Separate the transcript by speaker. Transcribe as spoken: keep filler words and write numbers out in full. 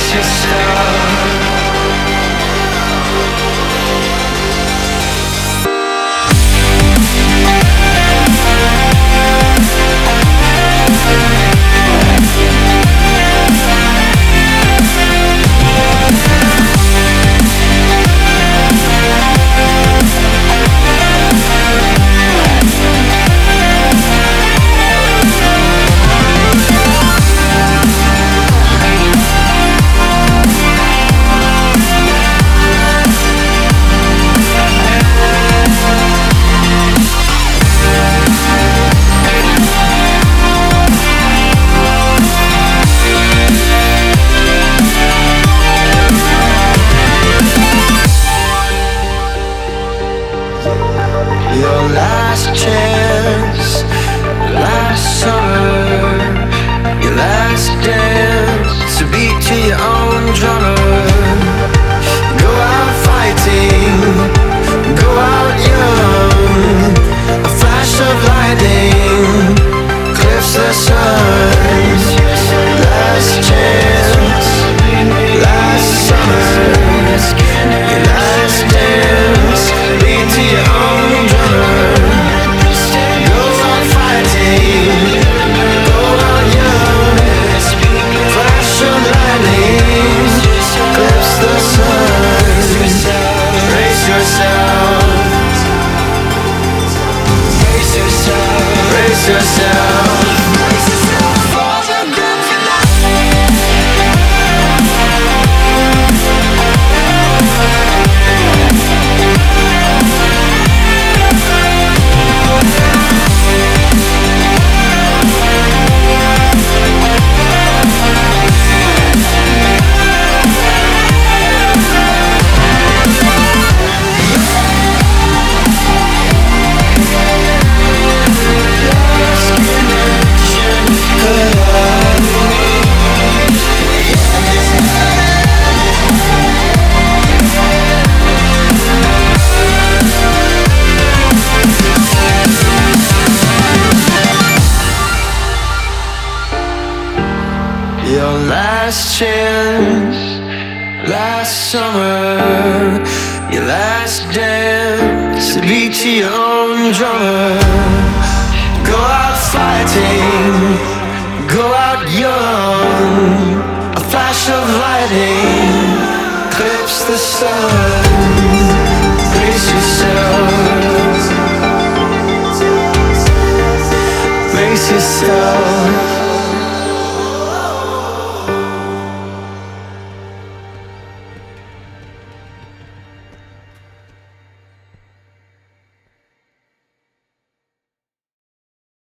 Speaker 1: Your last chance, last summer, your last dance, to beat to your own drummer. Go out fighting, go out young, a flash of lightning clips the sun. Last chance, last summer, your last dance, beat to your own drummer. Go out fighting, go out young, flash of lightning clips the sun. Brace yourself, brace yourself, brace yourself. Your last chance, last summer, your last dance, to beat to your own drummer. Go out fighting, go out young, a flash of lightning clips the sun.